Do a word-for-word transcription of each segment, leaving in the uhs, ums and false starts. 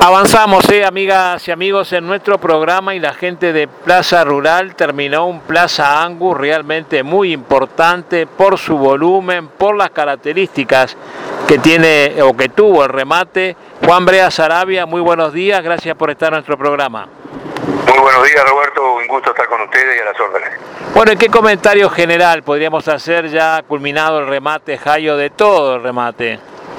Avanzamos, eh, amigas y amigos, en nuestro programa y la gente de Plaza Rural terminó un Plaza Angus realmente muy importante por su volumen, por las características que tiene o que tuvo el remate. Juan Brea Sarabia, muy buenos días, gracias por estar en nuestro programa. Muy buenos días, Roberto, un gusto estar con ustedes y a las órdenes. Bueno, ¿y qué comentario general podríamos hacer ya culminado el remate, Jayo, de todo el remate?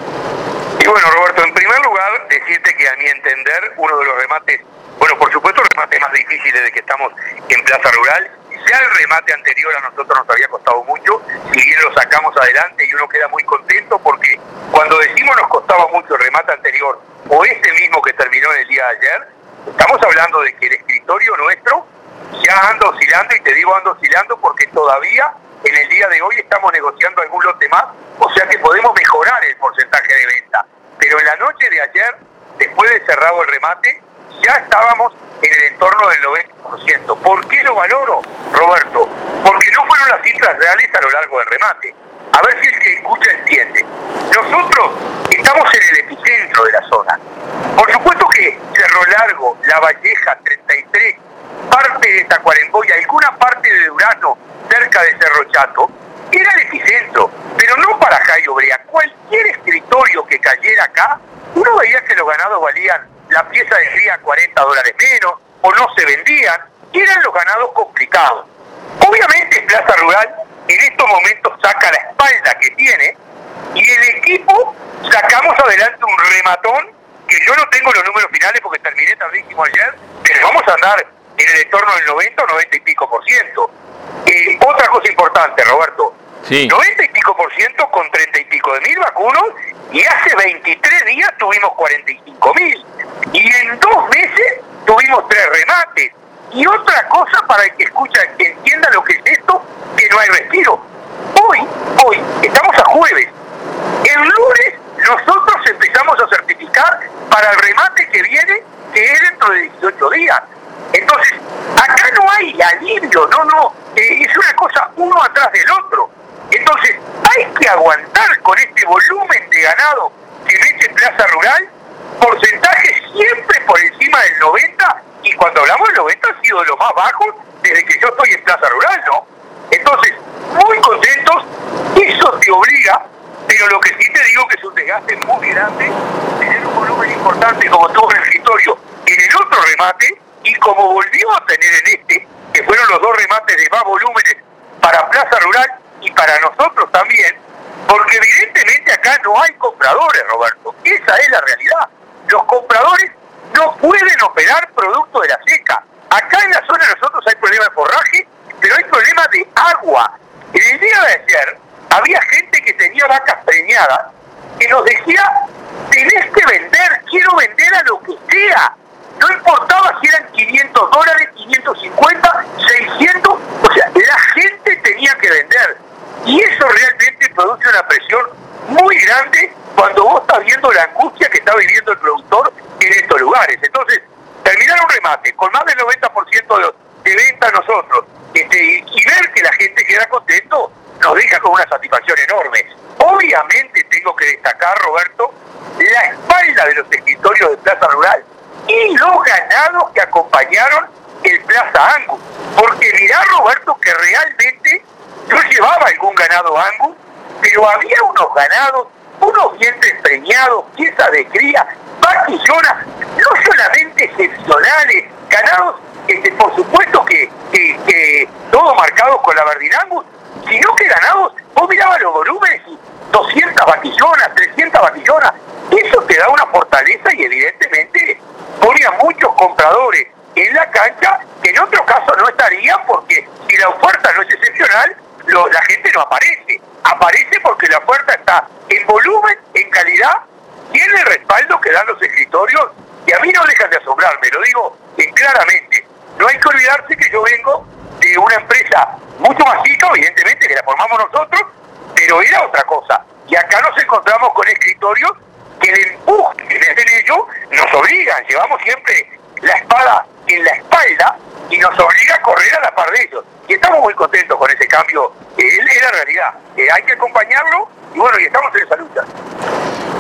Y bueno, Roberto, en primer lugar, decirte que a mi entender, uno de los remates, bueno, por supuesto, el remate más difícil desde que estamos en Plaza Rural. Ya el remate anterior a nosotros nos había costado mucho, si bien lo sacamos adelante y uno queda muy contento porque cuando decimos nos costaba mucho el remate anterior o este mismo que terminó en el día de ayer, estamos hablando de que el escritorio nuestro ya anda oscilando, y te digo anda oscilando porque todavía en el día de hoy estamos negociando algún lote más, o sea que podemos mejorar el porcentaje de venta. Pero en la noche de ayer, después de cerrado el remate, ya estábamos en el entorno del noventa por ciento. ¿Por qué lo valoro, Roberto? Porque no fueron las cifras reales a lo largo del remate. A ver si el que escucha entiende. Nosotros estamos en el epicentro de la zona. Por supuesto que Cerro Largo, La Valleja, treinta y tres, parte de Tacuarembó y alguna parte de Durazno, cerca de Cerro Chato, era el epicentro, pero no para Jayo Brea. Cualquier escritorio que cayera acá, uno veía que los ganados valían la pieza de día cuarenta dólares menos, o no se vendían, y eran los ganados complicados. Obviamente Plaza Rural en estos momentos saca la espalda que tiene, y el equipo sacamos adelante un rematón, que yo no tengo los números finales porque terminé tardísimo ayer, pero vamos a andar en el entorno del noventa o noventa y pico por ciento. Eh, otra cosa importante, Roberto, sí. noventa y pico por ciento con treinta y pico de mil vacunos, y hace veintitrés días tuvimos cuarenta y cinco mil, y en dos meses tuvimos tres remates. Y otra cosa para el que escucha, que entienda lo que es esto, que no hay respiro. Hoy, hoy, estamos a jueves. El lunes nosotros empezamos a certificar para el remate que viene, que es dentro de dieciocho días. Entonces, acá no hay alivio, no, no, eh, es una cosa uno atrás del otro. Entonces, hay que aguantar con este volumen de ganado que mete Plaza Rural, porcentaje siempre por encima del noventa, y cuando hablamos del noventa ha sido lo más bajo desde que yo estoy en Plaza Rural, ¿no? Entonces, muy contentos, eso te obliga, pero lo que sí te digo que es un desgaste muy grande, tener un volumen importante como tuvo en el escritorio en el otro remate, y como volvió a tener en este, que fueron los dos remates de más volúmenes para Plaza Rural y para nosotros también, porque evidentemente acá no hay compradores, Roberto. Esa es la realidad. Los compradores no pueden operar producto de la seca. Acá en la zona de nosotros hay problema de forraje, pero hay problema de agua. En el día de ayer había gente que tenía vacas preñadas que nos decía, tenés que vender, quiero vender a lo que sea. No importaba si eran quinientos dólares, quinientos cincuenta, seiscientos, o sea, la gente tenía que vender. Y eso realmente produce una presión muy grande cuando vos estás viendo la angustia que está viviendo el productor en estos lugares. Entonces, terminar un remate con más del noventa por ciento de, de venta nosotros, este, y, y ver que la gente queda contento, nos deja con una satisfacción enorme. Obviamente tengo que destacar, Roberto, la espalda de los escritorios de Plaza Rural y los ganados que acompañaron el Plaza Angus. Porque mirá, Roberto, que realmente yo llevaba algún ganado Angus, pero había unos ganados, unos vientres preñados, piezas de cría, vaquillonas, no solamente excepcionales, ganados, este, por supuesto que, que, que todos marcados con la Verdin Angus, sino que ganados, vos mirabas los volúmenes y doscientas vaquillonas, trescientas vaquillonas, eso te da una fortaleza y evidentemente pone a muchos compradores en la cancha que en otro caso no estarían, porque si la oferta no es excepcional, lo, la gente no aparece. Aparece porque la oferta está en volumen, en calidad, y en el respaldo que dan los escritorios, y a mí no dejan de asombrarme, lo digo eh, claramente. No hay que olvidarse que yo vengo de una empresa mucho más chica, evidentemente, que la formamos nosotros, pero era otra cosa. Y acá nos encontramos con escritorios que el empuje que les den ellos nos obligan, llevamos siempre la espada en la espalda y nos obliga a correr a la par de ellos. Y estamos muy contentos con ese cambio, eh, es la realidad. Eh, hay que acompañarlo y bueno, y estamos en esa lucha.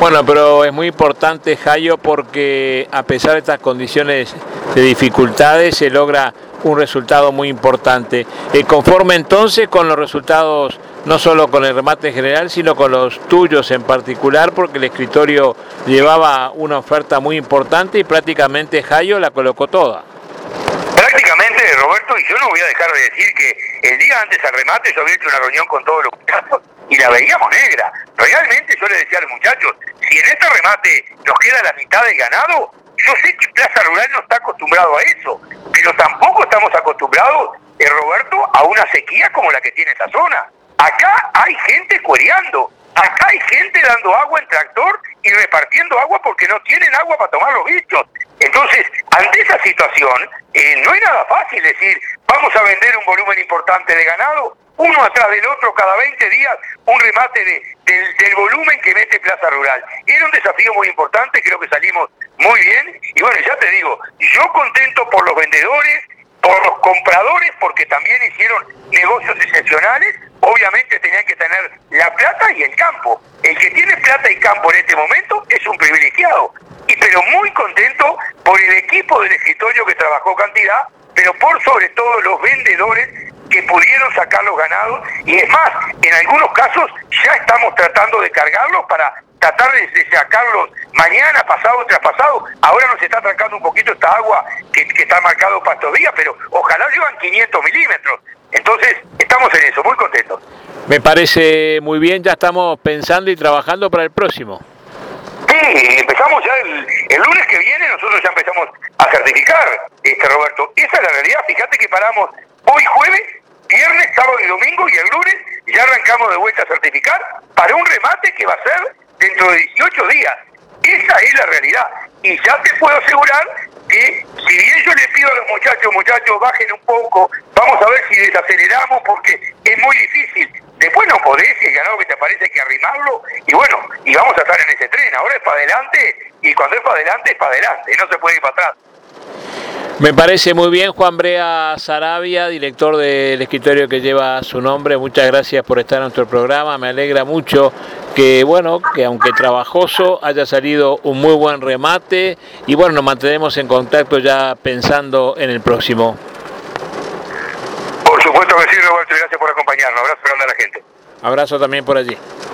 Bueno, pero es muy importante, Jayo, porque a pesar de estas condiciones de dificultades se logra un resultado muy importante. Eh, conforme entonces con los resultados, no solo con el remate en general, sino con los tuyos en particular, porque el escritorio llevaba una oferta muy importante y prácticamente Jayo la colocó toda. Prácticamente, Roberto, y yo no voy a dejar de decir que el día antes al remate yo había hecho una reunión con todos los muchachos y la veíamos negra. Realmente yo le decía a los muchachos, si en este remate nos queda la mitad del ganado, yo sé que Plaza Rural no está acostumbrado a eso, pero tampoco estamos acostumbrados, eh, Roberto, a una sequía como la que tiene esa zona. Acá hay gente cuereando, acá hay gente dando agua en tractor y repartiendo agua porque no tienen agua para tomar los bichos. Entonces, ante esa situación, eh, no es nada fácil decir, vamos a vender un volumen importante de ganado, uno atrás del otro, cada veinte días, un remate de, del, del volumen que mete Plaza Rural. Era un desafío muy importante, creo que salimos muy bien, y bueno, ya te digo, yo contento por los vendedores, por los compradores, porque también hicieron negocios excepcionales, obviamente tenían que tener la plata y el campo. El que tiene plata y campo en este momento es un privilegiado, y pero muy contento por el equipo del escritorio que trabajó cantidad, pero por sobre todo los vendedores que pudieron sacar los ganados, y es más, en algunos casos ya estamos tratando de cargarlos para tratar de, de sacarlos mañana, pasado, traspasado. Ahora nos está atracando un poquito esta agua que, que está marcado para estos días, pero ojalá llevan quinientos milímetros. Entonces, estamos en eso, muy contentos. Me parece muy bien, ya estamos pensando y trabajando para el próximo. Sí, empezamos ya el, el lunes que viene, nosotros ya empezamos a certificar, este Roberto. Esa es la realidad, fíjate que paramos hoy jueves, viernes, sábado y domingo, y el lunes ya arrancamos de vuelta a certificar para un remate que va a ser dentro de dieciocho días. Esa es la realidad. Y ya te puedo asegurar que si bien yo les pido a los muchachos, muchachos, bajen un poco, vamos a ver si desaceleramos porque es muy difícil. Después no podés, si el ganado que te aparece hay que arrimarlo, y bueno, y vamos a estar en ese tren. Ahora es para adelante, y cuando es para adelante, es para adelante, no se puede ir para atrás. Me parece muy bien, Juan Brea Saravia, director del escritorio que lleva su nombre. Muchas gracias por estar en nuestro programa. Me alegra mucho que, bueno, que aunque trabajoso, haya salido un muy buen remate. Y bueno, nos mantenemos en contacto ya pensando en el próximo. Por supuesto que sí, Roberto, y gracias por acompañarnos. Abrazo grande a la gente. Abrazo también por allí.